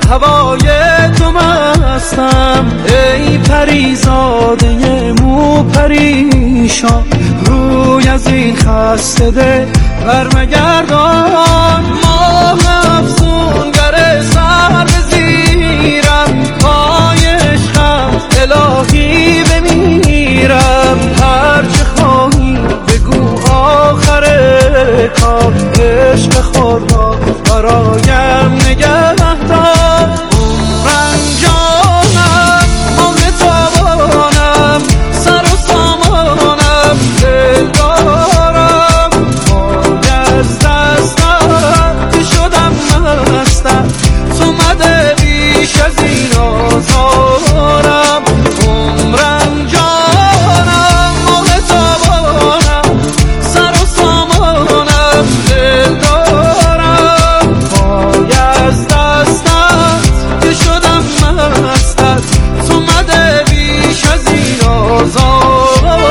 هوای تو مستم، ای پریزاده مو پریشان، روی از این خسته دل برمگردان. ماه افسونگر سر بزیرم، پای عشقم الهی بمیرم. هرچه خواهی بگو آخر کار، عشق خود را برایم نگه دار. عمرم جانم مال تابانم، سر و سامانم دل دارم. پای از دستم که شدم مستم، تو مده بیش از این آزارم. عمرم جانم مال تابانم، سر و سامانم دل دارم. پای از دستم که شدم مستم، تو مده بیش از این آزارم.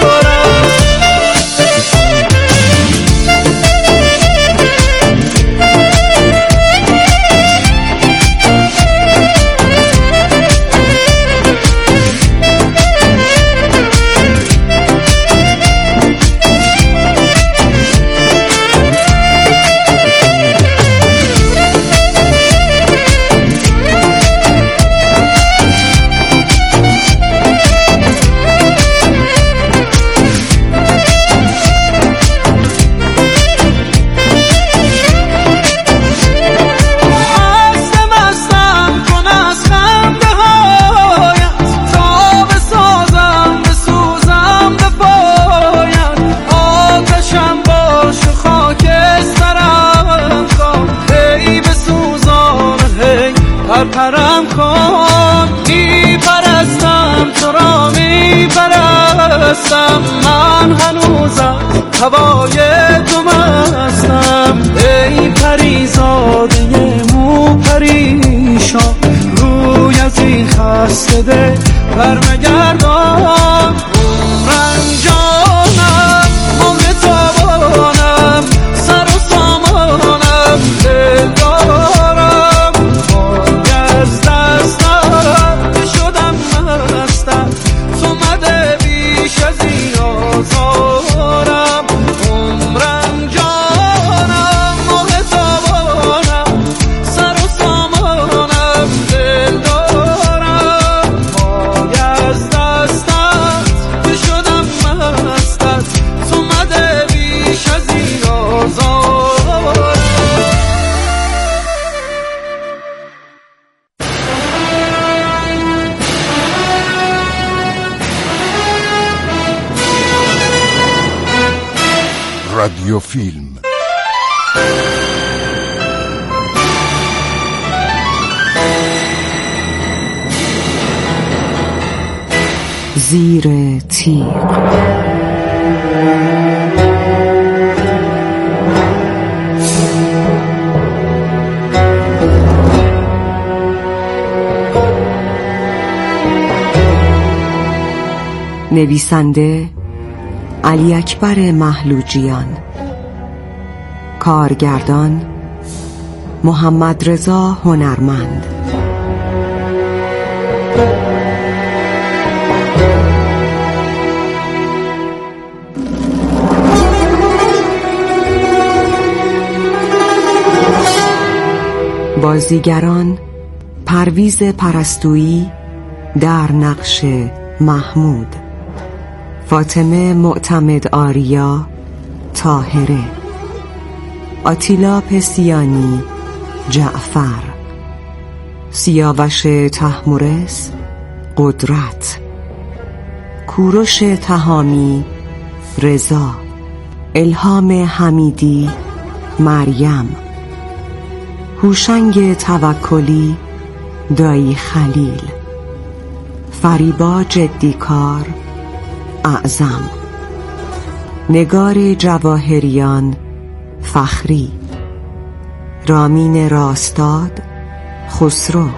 پرم کن، میپرستم تو را میپرستم. من هنوزم هوای تو مستم، ای پریزاده مو پریشان، روی از این خسته دل برمگردان. عمرم جانم مال تابانم، سر و سامانم دل دارم. از دستم که شدم مستم، تو مده بیش از این آزارم. عمرم جانم مال تابانم، سر و سامانم دل دارم. پای از دستم که شدم مستم، تو مده بیش از این آزارم. رادیو فیلم زیر تیغ. نویسنده علی اکبر محلوجیان، کارگردان محمد رضا هنرمند. بازیگران: پرویز پرستویی در نقش محمود، فاطمه معتمد آریا طاهره، آتیلا پسیانی جعفر، سیاوش طهمورث قدرت، کوروش تهامی رضا، الهام حمیدی مریم، هوشنگ توکلی دایی خلیل، فریبا جدیکار اعظم، نگار جواهریان فخری، رامین راستاد خسرو،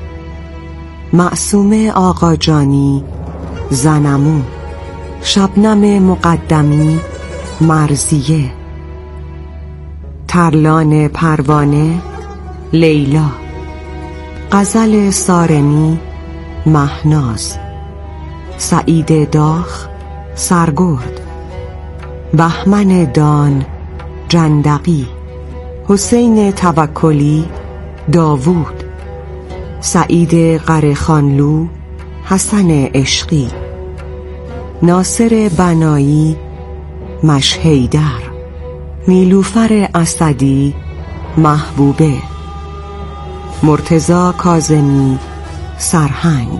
معصومه آقاجانی زنمو، شبنم مقدمی مرزیه، ترلان پروانه لیلا، غزل سارمی مهناز، سعید داخ سرگرد، بهمن دان جندقی، حسین توکلی داوود، سعید قره‌خانلو حسن عشقی، ناصر بنایی مشهیدر، نیلوفر اسدی محبوبه، مرتضی کاظمی سرهنگ،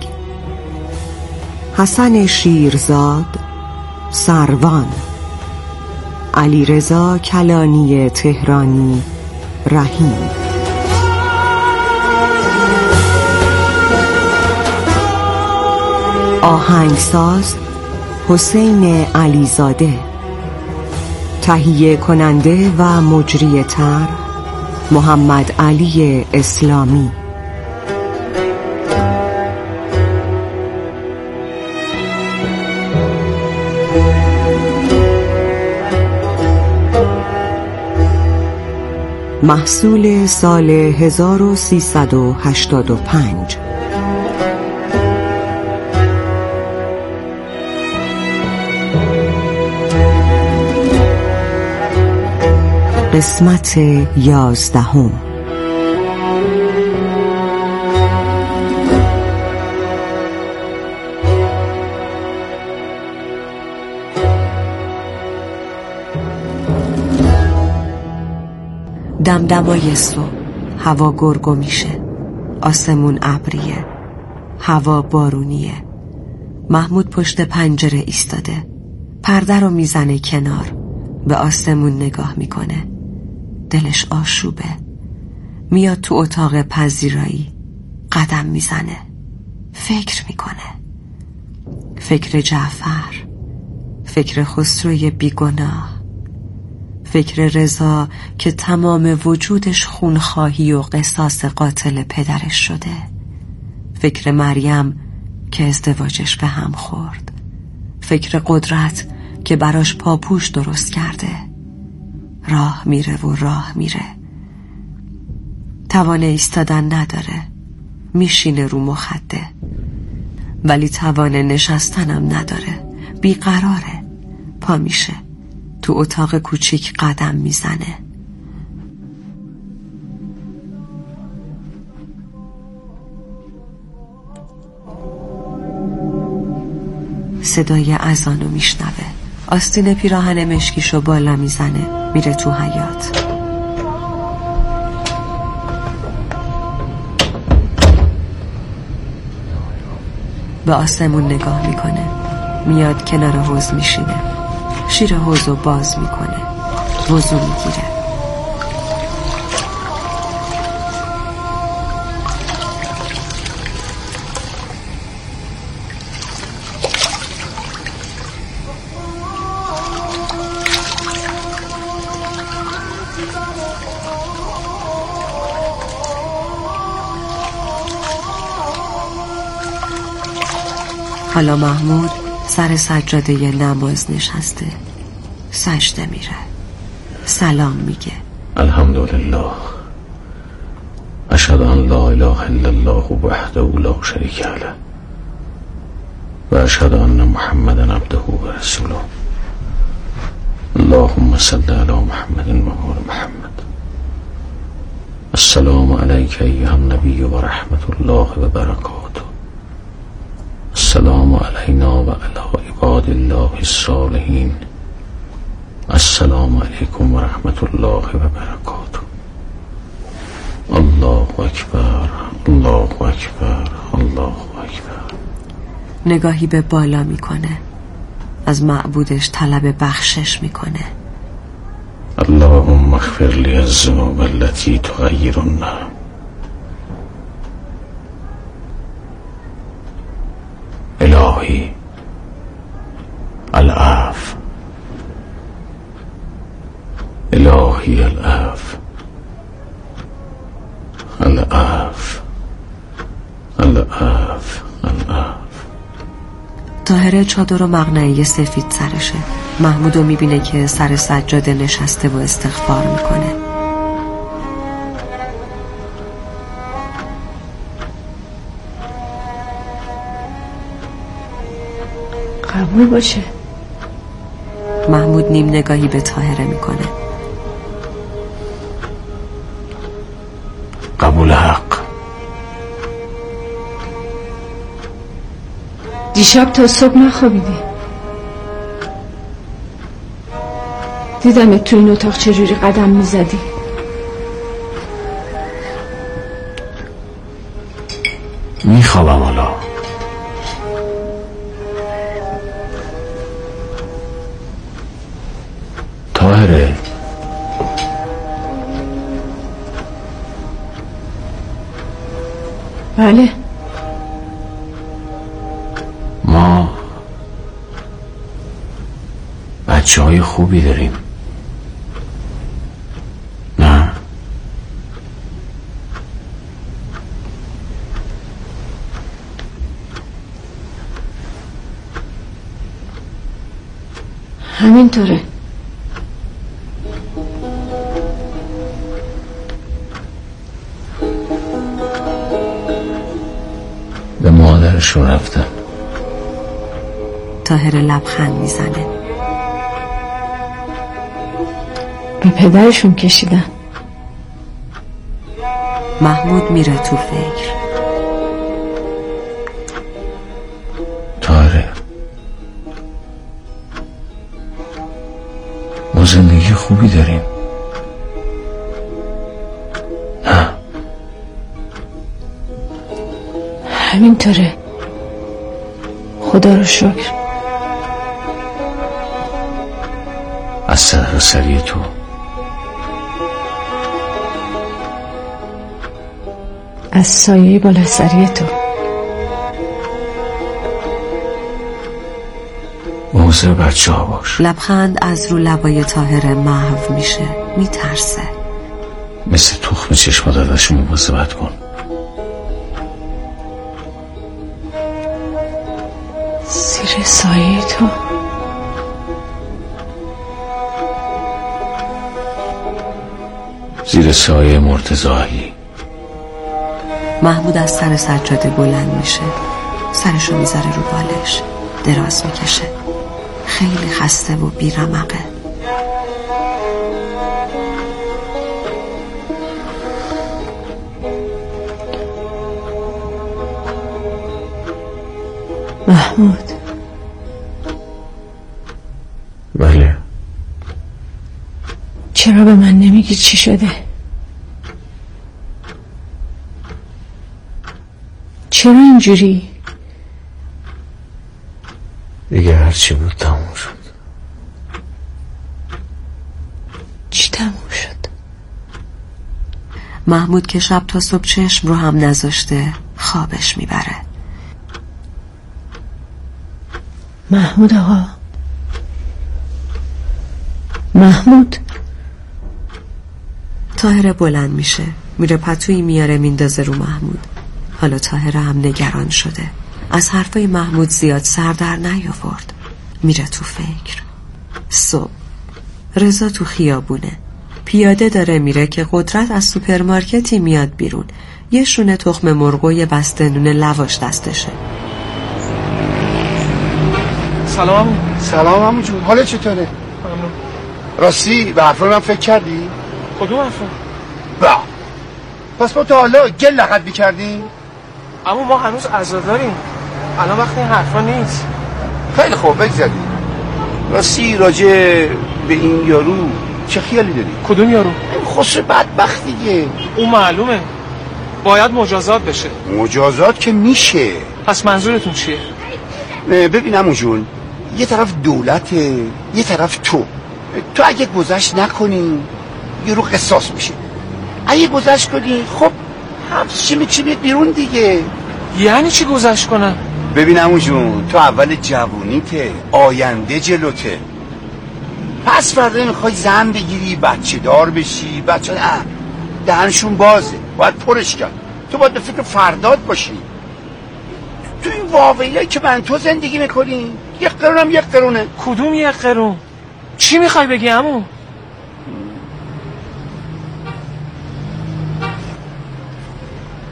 حسن شیرزاد سروان، علیرضا کلانی تهرانی رحیم. آهنگساز حسین علیزاده، تهیه کننده و مجری طرح محمد علی اسلامی. محصول سال 1385. قسمت 11. دمدمای صبح، هوا گرگو میشه، آسمون ابریه، هوا بارونیه. محمود پشت پنجره ایستاده، پرده رو میزنه کنار، به آسمون نگاه میکنه. دلش آشوبه. میاد تو اتاق پذیرایی، قدم میزنه، فکر میکنه. فکر جعفر، فکر خسروی بیگناه، فکر رضا که تمام وجودش خونخواهی و قصاص قاتل پدرش شده، فکر مریم که ازدواجش به هم خورد، فکر قدرت که براش پاپوش درست کرده. راه میره و راه میره، توان ایستادن نداره، میشینه رو مخده، ولی توان نشستنم نداره، بیقراره. پا میشه، تو اتاق کوچیک قدم میزنه. صدای اذانو میشنوه. آستین پیراهن مشکیشو بالا میزنه، میره تو حیاط. به آسمون نگاه میکنه. میاد کنار حوض میشینه، شیر حوضو باز میکنه، وضو میگیره. حالا محمود سر سجاده نماز نشسته، سجده میره، سلام میگه. الحمدلله، اشهد ان لا اله الا الله وحده لا شریک له و اشهد ان محمدا عبده و رسوله. اللهم صل علی محمد و آل محمد. السلام علیک ایها النبی و رحمت الله و برکاته. السلام علینا و علی عباد الله الصالحین. السلام علیکم و رحمت الله و برکاته. الله اکبر، الله اکبر، الله اکبر. نگاهی به بالا میکنه، از معبودش طلب بخشش میکنه. اللهم اغفر لی الذنوب التي تغیر النعم. الهی العفو، الهی العفو، العفو، العفو، العفو. طاهره چادر و مقنعه سفید سرشه. محمودو میبینه که سر سجاده نشسته و استغفار میکنه. قبول باشه. محمود نیم نگاهی به طاهره میکنه. قبول حق. دیشب تا صبح نخوابیدی. دیدم تو این اتاق چجوری قدم میزدی. میخوابم حالا. طاهره، بله. ما بچه های خوبی داریم. نه؟ همینطوره. به مادرشون رفتن. طاهره لبخند میزنه. به پدرشون کشیدن. محمود میره تو فکر. طاهره، ما زندگی خوبی داریم. نه؟ همینطوره. خدا رو شکر. از صدق سری تو. از سایه بالا سری تو. مواظب بچه ها باش. لبخند از رو لبای طاهره محو میشه. میترسه. مثل تخم چشمات ازش مواظبت کن. زیر سایه تو. زیر سایه مرتضایی. محمود از سر سجاده بلند میشه. سرشو میذاره رو بالش. دراز میکشه. خیلی خسته و بیرمقه. محمود، بله. چرا به من نمیگی چی شده؟ چرا اینجوری؟ دیگه هرچی بود تموم شد. چی تموم شد؟ محمود که شب تا صبح چشم رو هم نذاشته خوابش میبره. محمود آقا، محمود. طاهره بلند میشه. میره پتویی میاره میندازه رو محمود. حالا طاهره هم نگران شده. از حرفای محمود زیاد سر در نیاورد. میره تو فکر. صبح رضا تو خیابونه. پیاده داره میره که قدرت از سوپرمارکتی میاد بیرون. یه شونه تخم مرغ و یه بسته نون لواش دستشه. سلام. سلام عمو جون، حالت چطوره؟ ممنون. راستی به حرفای من فکر کردی؟ کدوم حرفا؟ با پس ما تا حالا گل لقد می‌کردیم؟ اما ما هنوز عزا داریم. الان وقت این حرفا نیست. خیلی خوب، بگذاریم. راستی راجع به این یارو چه خیالی داری؟ کدوم یارو؟ این خسرو بدبخت دیگه. اون معلومه باید مجازات بشه. مجازات که میشه. پس منظورتون چیه؟ ببین عمو جون، یه طرف دولته، یه طرف تو اگه گذشت نکنی یارو قصاص میشه. اگه گذشت کنی خب همچی میاد بیرون دیگه. یعنی چی گذشت کنم؟ ببین عمو جون، تو اول جوونیته، آینده جلوته. پس فردا میخوای زن بگیری، بچه دار بشی. بچه دهنشون بازه، باید پرش کرد. تو باید به فکر فردات باشی. تو این واقعیه که من تو زندگی میکنی یک قرونم یک قرونه. کدوم یک قرون؟ چی میخوای بگی عمو؟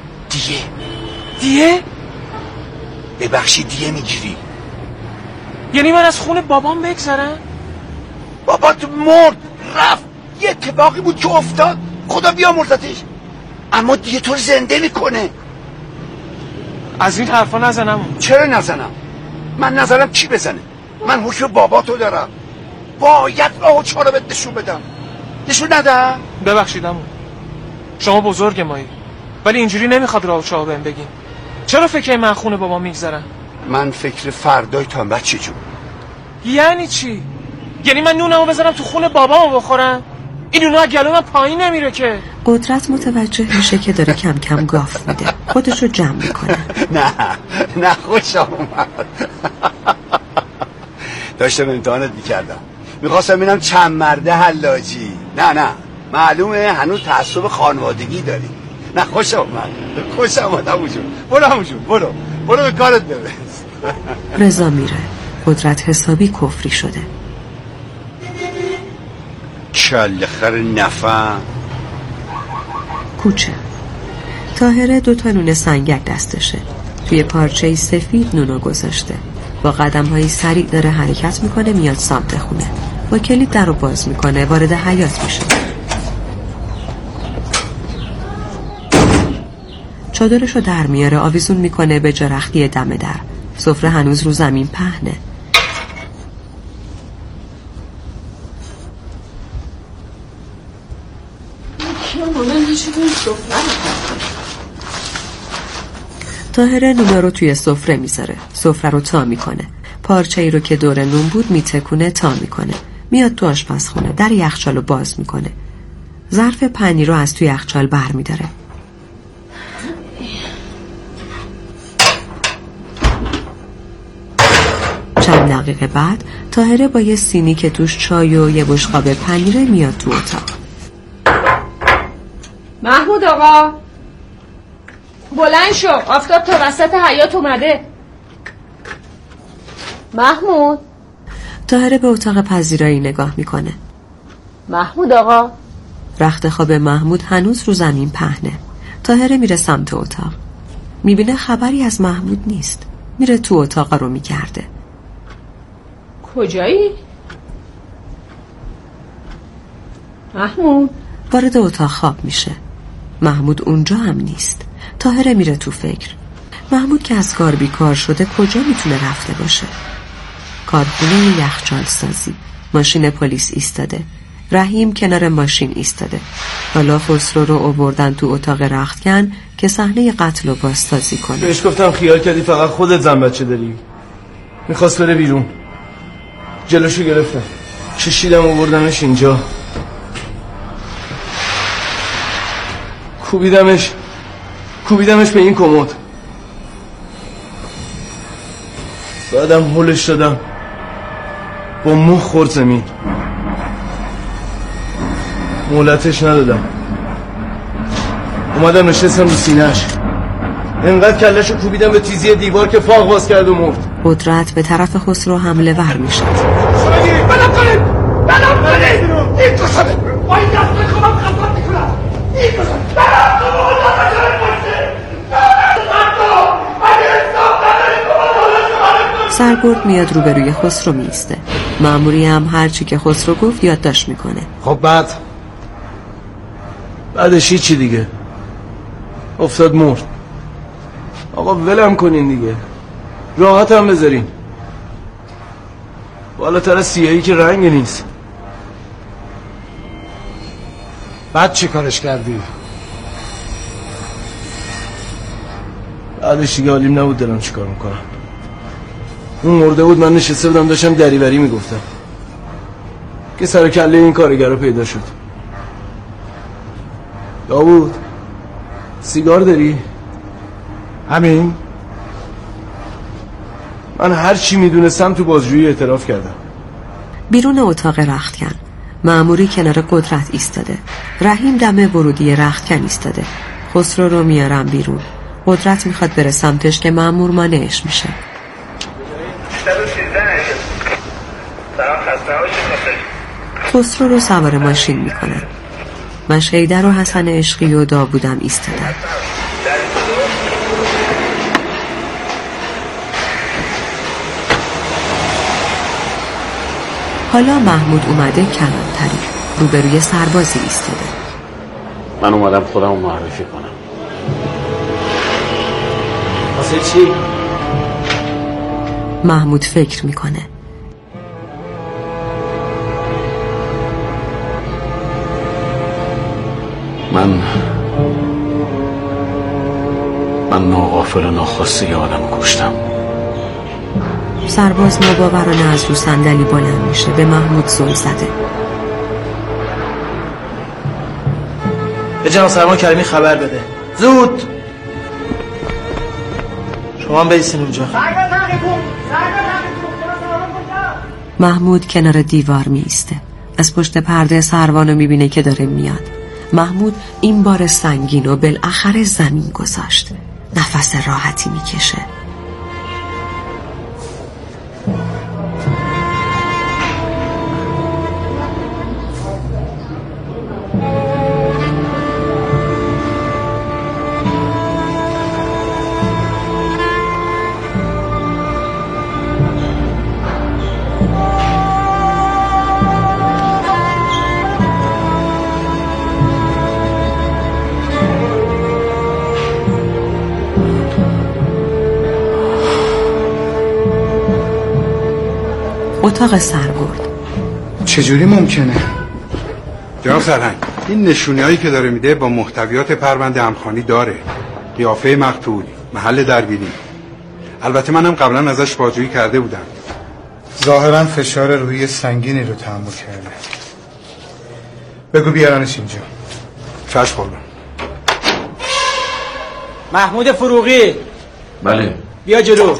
دیه؟ ببخشی دیه میگیری. یعنی من از خون بابام بگذرم؟ بابات مرد رفت، یه اتفاقی بود که افتاد، خدا بیامرزتش، اما دیگه تو زنده میکنه. از این حرفا نزنم. چرا نزنم؟ من نزنم کی بزنه؟ من حکم باباتو دارم، باید راه و چاره بهت نشون بدم. نشون ندم؟ ببخشید عمو، شما بزرگ مایی، ولی اینجوری نمیخواد راه و چاره بهم بگین. چرا فکر من خون بابا میگذرم؟ من فکر فردای تا بچه جون. یعنی چی؟ یعنی من نونمو بذارم تو خون بابامو بخورم؟ این نونا از گلو من پایین نمیره که. قدرت متوجه میشه که داره کم کم گاف میده، خودشو جمع میکنه. نه خوشم اومد. داشتم امتحانت میکردم، میخواستم ببینم چند مرده حلاجی. نه معلومه هنوز تعصب خانوادگی داری. نه خوشم اومد همونجور. برو به کارت برس. رضا میره. قدرت حسابی کفری شده. کله‌خر نفهم. کوچه. طاهره 2 نون سنگک دستشه. توی پارچه سفید نونو گذاشته. با قدم‌های سریع داره حرکت میکنه میاد سمت خونه. با کلید درو باز میکنه، وارد حیاط میشه. چادرشو در میاره، آویزون میکنه به جرختی دم در. سفره هنوز رو زمین پهنه. طاهره نون رو توی سفره میذاره. سفره رو تا میکنه. پارچه ای رو که دور نون بود میتکونه تا میکنه. میاد تو آشپزخونه، در یخچال رو باز میکنه. ظرف پنیر رو از توی یخچال بر میداره. چند دقیقه بعد طاهره با یه سینی که توش چای و یه بشقاب پنیره میاد تو اتاق. محمود آقا بلند شو، آفتاب تا وسط حیاط اومده. محمود. طاهره به اتاق پذیرایی نگاه میکنه. محمود آقا. رخت خواب محمود هنوز رو زمین پهنه. طاهره میره سمت اتاق. میبینه خبری از محمود نیست. میره تو اتاق رو میگرده. کجایی؟ محمود. وارد اتاق خواب میشه. محمود اونجا هم نیست. طاهره میره تو فکر. محمود که از کار بیکار شده کجا میتونه رفته باشه؟ کارخونه یخچال سازی. ماشین پلیس ایستاده. رحیم کنار ماشین ایستاده. حالا خسرو رو آوردن تو اتاق رختکن که صحنه قتل رو بازسازی کنه. بهش گفتم خیال کردی فقط خودت زن بچه داری. میخواست بره بیرون، جلوشو گرفتم، کشیدم آوردمش اینجا، کوبیدمش به این کمد، بعدم هولش دادم، با مخ خورد زمین، مولتش ندادم، اومدم نشستم رو سینه‌اش، انقدر کله‌شو کوبیدم به تیزی دیوار که فاق باز کرد و مرد. قدرت به طرف خسرو حمله ور میشه. بلم کنید این قسمه با این دست بخوام خطاب میکنم. این قسمه سرگرد میاد روبروی خسرو میسته. مأموری هم هرچی که خسرو گفت یادداشت میکنه. خب بعدش هیچی دیگه، افتاد مرد. آقا ولم کنین دیگه، راحت هم بذارین، بالاتر از سیاهی که رنگ نیست. بعد چی کارش کردی؟ بعدش دیگه حالیم نبود دلم چی کار میکنم. اون مرده بود، من نشسته بودم داشتم دریوری میگفتم که سر کله این کارگرها پیدا شد. داوود سیگار داری؟ همین؟ من هر چی میدونستم تو بازجویی اعتراف کردم. بیرون اتاق رختکن مأموری کنار قدرت ایستاده. رحیم دم ورودی رختکن ایستاده. خسرو رو میارن بیرون. قدرت میخواد بره سمتش که مأمور مانعش میشه. خسرو رو سوار ماشین میکنن. مشهیدر و حسن عشقی و داوودم ایستادن. حالا محمود اومده کلانتری، روبروی سربازی ایستاده. من اومدم خودم رو معرفی کنم. واسه چی؟ محمود فکر میکنه. من ناغافل و ناخواسته یه آدم کشتم. سرباز مباورانه از رو صندلی بلند میشه، به محمود زل زده. به جناب سرمان کریمی خبر بده زود. شما هم بیسین اونجا. محمود کنار دیوار میسته، از پشت پرده سروانو میبینه که داره میاد. محمود این بار سنگین و بالاخره زمین گذاشت. نفس راحتی میکشه. اتاق سرگرد. چجوری ممکنه؟ جناب سرهنگ، این نشونی هایی که داره میده با محتویات پرونده همخوانی داره. قیافه مقتول، محل درگیری. البته منم قبلا ازش بازجویی کرده بودم. ظاهرا فشار روحی سنگینی رو تحمل کرده. بگو بیارنش اینجا. چشم قربان. محمود فروغی. بله. بیا جلو.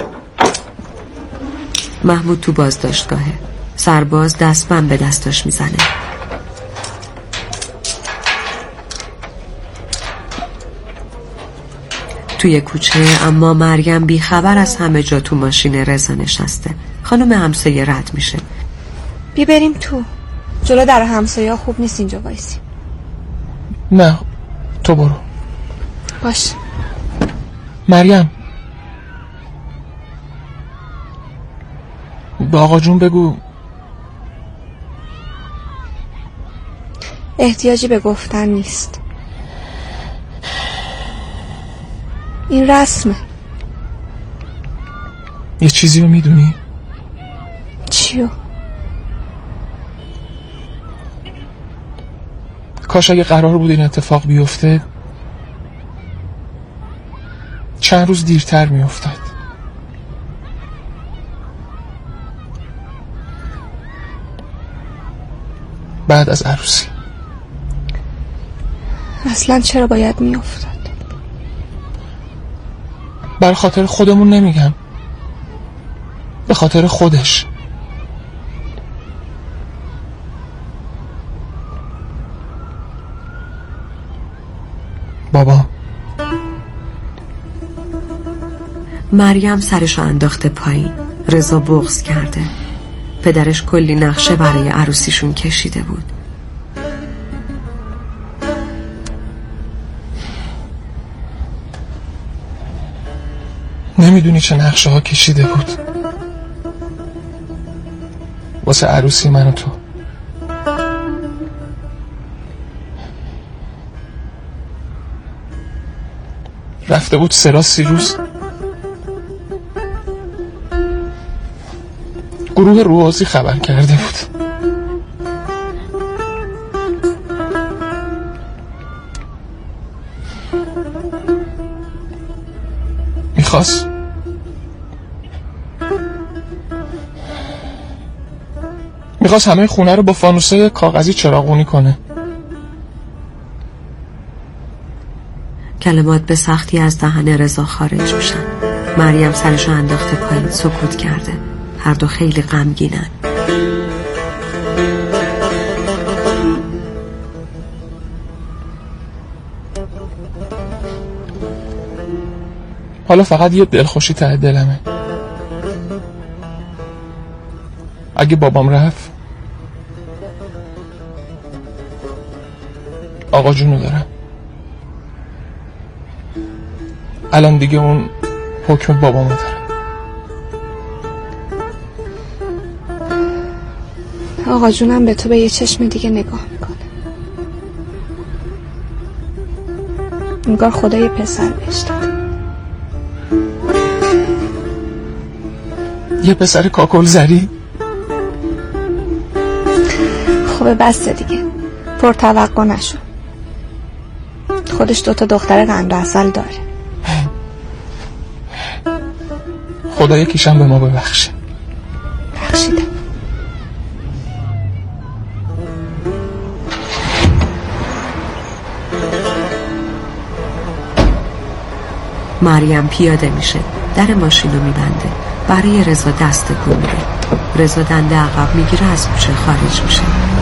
محمود تو بازداشتگاهه. سرباز دستبند به دستاش میزنه. توی کوچه اما مریم بی خبر از همه جا تو ماشین رضا نشسته. خانم همسایه رد میشه. بیا بریم تو. جلو در همسایه ها خوب نیست اینجا وایسی. نه تو برو. باش. مریم به آقا جون بگو احتیاجی به گفتن نیست. این رسمه. یه چیزی رو میدونی؟ چیو؟ کاش اگه قرار بود این اتفاق بیفته چند روز دیرتر میافتاد. بعد از عروسی. اصلا چرا باید میافتاد؟ بر خاطر خودمون نمیگم، به خاطر خودش. بابا. مریم سرشو انداخته پایین. رضا بغض کرده. پدرش کلی نقشه برای عروسیشون کشیده بود. نمیدونی چه نقشه ها کشیده بود واسه عروسی من و تو. رفته بود سراسی روز گروه روحازی خبر کرده بود. میخواست همه خونه رو با فانوسه کاغذی چراغونی کنه. کلمات به سختی از دهن رضا خارج میشن. مریم سرشو انداخته پایین، سکوت کرده. هر دو خیلی غمگینن. حالا فقط یه دلخوشی ته دلمه. اگه بابام رفت آقا جونو دارم. الان دیگه اون حکم بابامو دارم. آقا جونم به تو به یه چشم دیگه نگاه میکنه. انگار خدا یه پسر بهش داد. یه پسر کاکل زری؟ خوبه بسته دیگه، پرتوقع نشو. خودش 2 دختر قند و عسل داره. خدا یکیشم به ما ببخشه. بخشیدم. مریم پیاده میشه، در ماشین رو میبنده، برای رضا دست تکون میده. رضا دنده عقب میگیره، از کوچه خارج میشه.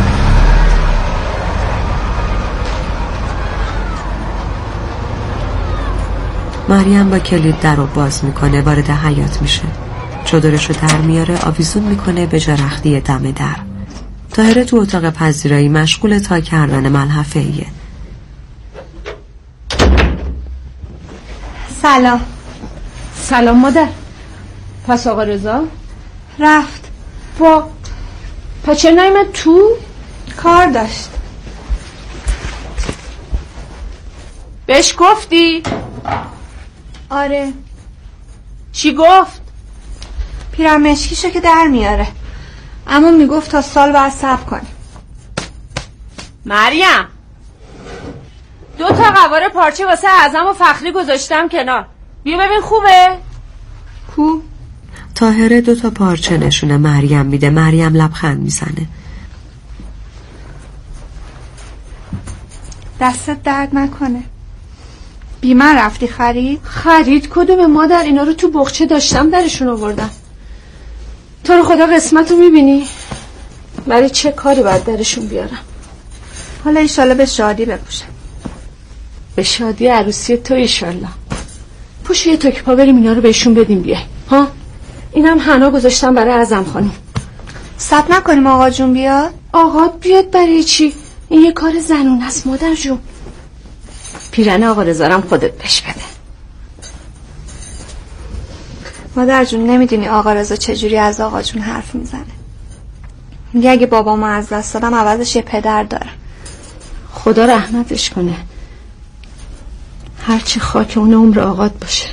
مریم با کلید در رو باز میکنه، وارد حیاط میشه. چادرش رو در میاره، آویزون میکنه به جا رختی دم در. طاهره تو اتاق پذیرایی مشغول تا کردن ملحفه ایه. سلام. سلام مادر. پس آقا رضا رفت. پس چرا نیومد تو؟ کار داشت. بهش گفتی؟ آره. چی گفت؟ پیرمشکیشو که در میاره، اما میگفت تا سال باید صبر کنی. مریم 2 قواره پارچه واسه اعظم و فخری گذاشتم کنار، بیا ببین خوبه؟ کو؟ طاهره 2 پارچه نشونه مریم میده. مریم لبخند میزنه. دستت درد نکنه. بی من رفتی خرید؟ خرید کدوم مادر؟ اینا رو تو بخچه داشتم درشون آوردم. تو رو خدا قسمت رو میبینی؟ برای چه کاری باید درشون بیارم؟ حالا ایشالا به شادی بپوشم. به شادی عروسی تو ایشالا. پوش یه تک پا بریم اینا رو بهشون بدیم بیای. ها؟ اینم حنا گذاشتم برای اعظم خانم. صبر نکنیم آقا جون بیاد؟ آقا بیاد برای چی؟ این یه کار زنونه است مادر جون. پیرن آقا رضا خودت بهش بده. مادر جون نمیدونی آقا رضا چجوری از آقا جون حرف میزنه. میگه اگه بابامو از دست دادم عوضش یه پدر دارم. خدا رحمتش کنه. هرچی خاک اون عمر آقات باشه.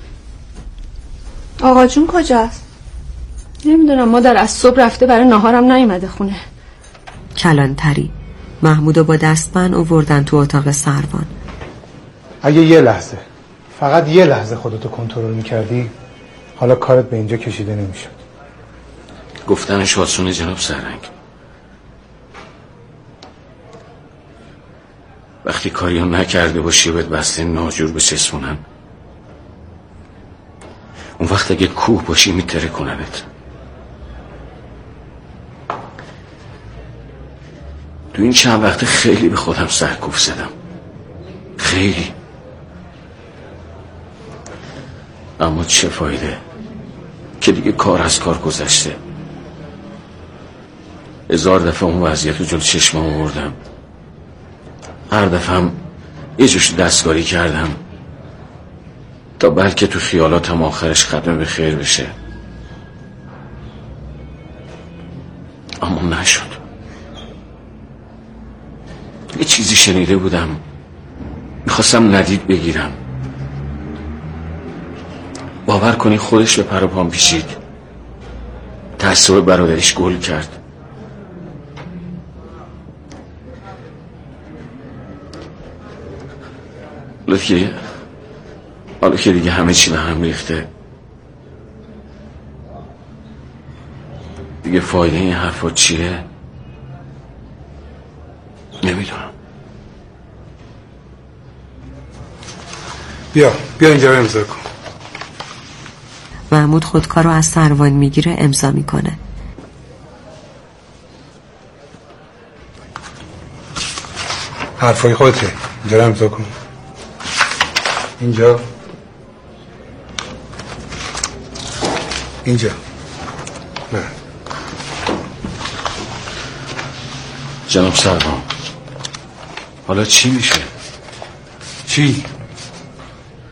آقا جون کجاست؟ نمیدونم مادر، از صبح رفته برای ناهارم نیومده خونه. کلانتری محمودو با دستبند آوردن تو اتاق سروان. اگه یه لحظه، فقط یه لحظه خودتو کنترل میکردی، حالا کارت به اینجا کشیده نمیشد. گفتنش آسونه جناب سرهنگ. وقتی کاریو نکرده باشی و بهت بسته ناجور بچسبونن، اون وقت اگه کوه باشی میتره کننت. تو این چند وقت خیلی به خودم سرکوف زدم، خیلی. اما چه فایده که دیگه کار از کار گذشته. 1000 دفعه اون وضعیت رو جلو چشمم آوردم، هر دفعه هم یه جوش دستکاری کردم تا بلکه تو خیالاتم آخرش ختم به خیر بشه، اما نشد. یه چیزی شنیده بودم، میخواستم ندید بگیرم. باور کنی خودش به پر و پام پیچید. تعصب برادرش گل کرد. حالا که دیگه همه چی به هم ریخته، دیگه فایده این حرفا چیه؟ نمیدونم. بیا اینجا امضا کن. محمود خودکار رو از سروان میگیره، امضا میکنه. حرفای خودته، اینجا امضا کن. اینجا نه. جناب سروان، حالا چی میشه؟ چی؟